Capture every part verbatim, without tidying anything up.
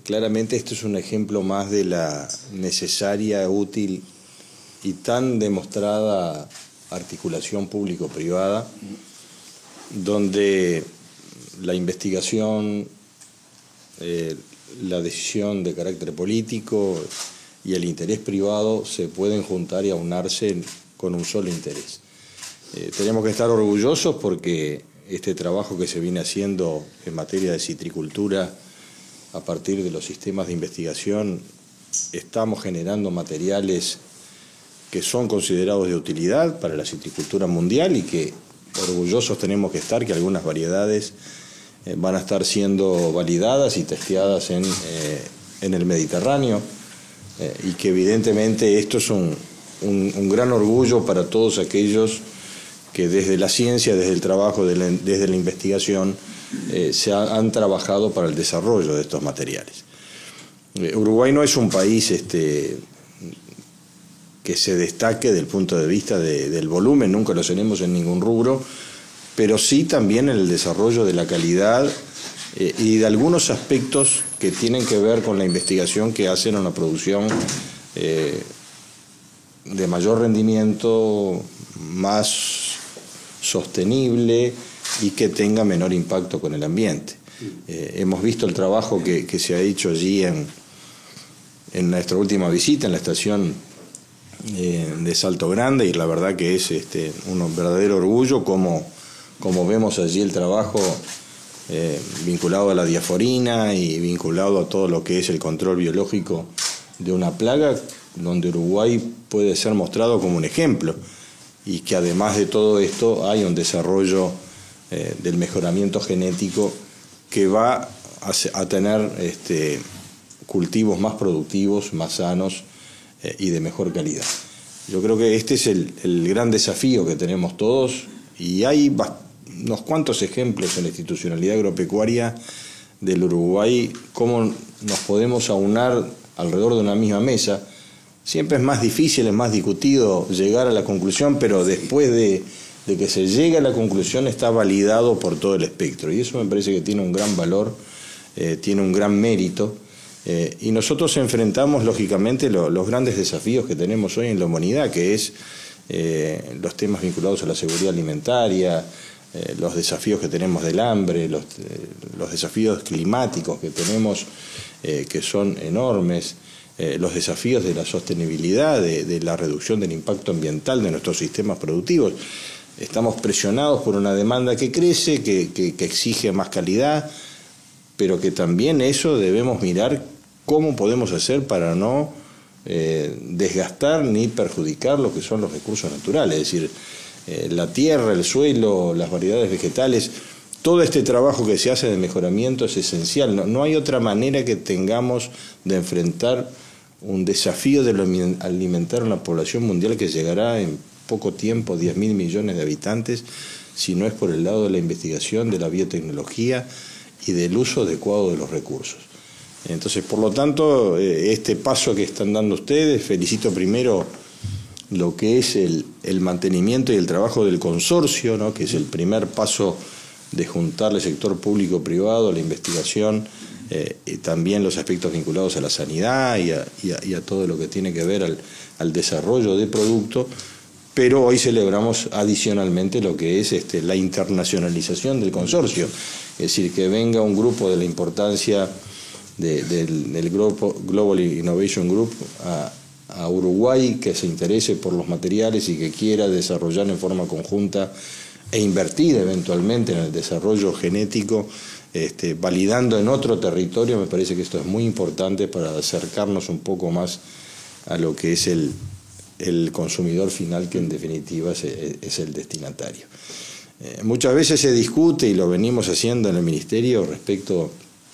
claramente esto es un ejemplo más de la necesaria, útil y tan demostrada articulación público-privada, donde la investigación, eh, la decisión de carácter político y el interés privado se pueden juntar y aunarse con un solo interés. Eh, tenemos que estar orgullosos porque este trabajo que se viene haciendo en materia de citricultura a partir de los sistemas de investigación, estamos generando materiales que son considerados de utilidad para la citricultura mundial y que orgullosos tenemos que estar, que algunas variedades eh, van a estar siendo validadas y testeadas en, eh, en el Mediterráneo, eh, y que evidentemente esto es un, un, un gran orgullo para todos aquellos que desde la ciencia, desde el trabajo, de la, desde la investigación, eh, se ha, han trabajado para el desarrollo de estos materiales. Eh, Uruguay no es un país este, que se destaque desde el punto de vista de, del volumen, nunca lo tenemos en ningún rubro, pero sí también en el desarrollo de la calidad eh, y de algunos aspectos que tienen que ver con la investigación que hacen una producción eh, de mayor rendimiento, más sostenible y que tenga menor impacto con el ambiente. Eh, hemos visto el trabajo que, que se ha hecho allí en, en nuestra última visita en la estación eh, de Salto Grande, y la verdad que es este, un verdadero orgullo como, como vemos allí el trabajo eh, vinculado a la diaforina y vinculado a todo lo que es el control biológico de una plaga, donde Uruguay puede ser mostrado como un ejemplo, y que además de todo esto hay un desarrollo eh, del mejoramiento genético que va a, a tener este, cultivos más productivos, más sanos eh, y de mejor calidad. Yo creo que este es el, el gran desafío que tenemos todos, y hay unos cuantos ejemplos en la institucionalidad agropecuaria del Uruguay, cómo nos podemos aunar alrededor de una misma mesa. Siempre es más difícil, es más discutido llegar a la conclusión, pero después de, de que se llegue a la conclusión está validado por todo el espectro. Y eso me parece que tiene un gran valor, eh, tiene un gran mérito. Eh, y nosotros enfrentamos, lógicamente, lo, los grandes desafíos que tenemos hoy en la humanidad, que es eh, los temas vinculados a la seguridad alimentaria, eh, los desafíos que tenemos del hambre, los, eh, los desafíos climáticos que tenemos, eh, que son enormes. Eh, los desafíos de la sostenibilidad, de, de la reducción del impacto ambiental de nuestros sistemas productivos. Estamos presionados por una demanda que crece, que, que, que exige más calidad, pero que también eso debemos mirar cómo podemos hacer para no eh, desgastar ni perjudicar lo que son los recursos naturales, es decir, eh, la tierra, el suelo, las variedades vegetales. Todo este trabajo que se hace de mejoramiento es esencial. No, no hay otra manera que tengamos de enfrentar un desafío de alimentar a una población mundial que llegará en poco tiempo, diez mil millones de habitantes, si no es por el lado de la investigación, de la biotecnología y del uso adecuado de los recursos. Entonces, por lo tanto, este paso que están dando ustedes, felicito primero lo que es el, el mantenimiento y el trabajo del consorcio, ¿no?, que es el primer paso de juntar el sector público-privado, la investigación, eh, y también los aspectos vinculados a la sanidad y a, y a, y a todo lo que tiene que ver al, al desarrollo de producto, pero hoy celebramos adicionalmente lo que es este, la internacionalización del consorcio, es decir, que venga un grupo de la importancia de, del, del Global Innovation Group a, a Uruguay, que se interese por los materiales y que quiera desarrollar en forma conjunta e invertir eventualmente en el desarrollo genético, este, validando en otro territorio. Me parece que esto es muy importante para acercarnos un poco más a lo que es el, el consumidor final, que en definitiva es, es el destinatario. Eh, muchas veces se discute, y lo venimos haciendo en el Ministerio, respecto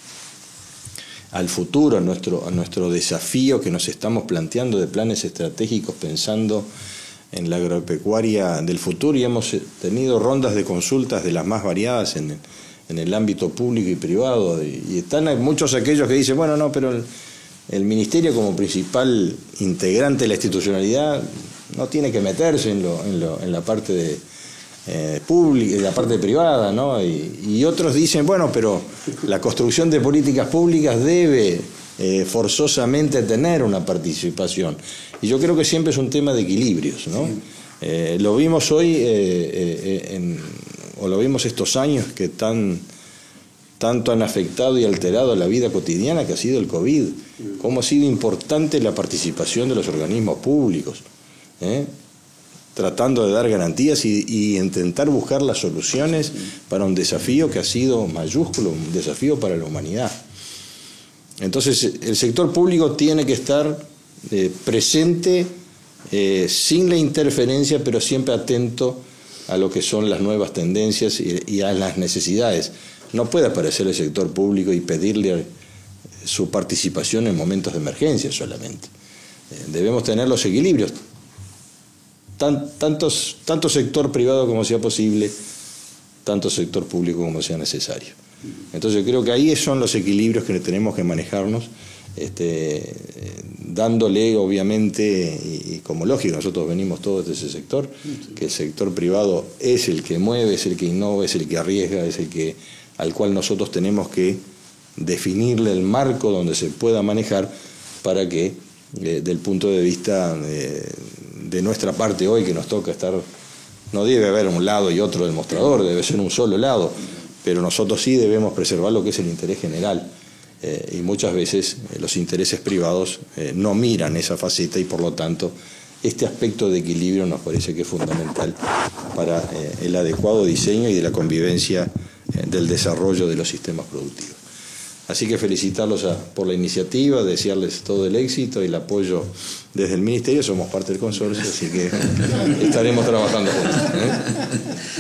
al futuro, a nuestro, a nuestro desafío que nos estamos planteando de planes estratégicos pensando en la agropecuaria del futuro, y hemos tenido rondas de consultas de las más variadas en, en el ámbito público y privado, y, y están muchos aquellos que dicen, bueno, no, pero el, el Ministerio como principal integrante de la institucionalidad no tiene que meterse en, lo, en, lo, en la parte de, eh, pública, en la parte privada, ¿no? Y, y otros dicen, bueno, pero la construcción de políticas públicas debe eh, forzosamente tener una participación. Y yo creo que siempre es un tema de equilibrios, ¿no? Sí. Eh, lo vimos hoy, eh, eh, en, o lo vimos estos años que tan, tanto han afectado y alterado la vida cotidiana que ha sido el COVID. Cómo ha sido importante la participación de los organismos públicos, ¿eh? tratando de dar garantías y, y intentar buscar las soluciones para un desafío que ha sido mayúsculo, un desafío para la humanidad. Entonces, el sector público tiene que estar eh, presente, eh, sin la interferencia, pero siempre atento a lo que son las nuevas tendencias y, y a las necesidades. No puede aparecer el sector público y pedirle su participación en momentos de emergencia solamente. Eh, debemos tener los equilibrios. Tan, tantos, tanto sector privado como sea posible, tanto sector público como sea necesario. Entonces yo creo que ahí son los equilibrios que tenemos que manejarnos, este, dándole obviamente, y, y como lógico, nosotros venimos todos de ese sector, que el sector privado es el que mueve, es el que innova, es el que arriesga, es el que, al cual nosotros tenemos que definirle el marco donde se pueda manejar para que, eh, del punto de vista eh, de nuestra parte hoy, que nos toca estar, no debe haber un lado y otro del mostrador, debe ser un solo lado, pero nosotros sí debemos preservar lo que es el interés general, eh, y muchas veces eh, los intereses privados eh, no miran esa faceta y por lo tanto este aspecto de equilibrio nos parece que es fundamental para eh, el adecuado diseño y de la convivencia eh, del desarrollo de los sistemas productivos. Así que felicitarlos a, por la iniciativa, desearles todo el éxito y el apoyo desde el Ministerio. Somos parte del consorcio, así que estaremos trabajando juntos, ¿eh?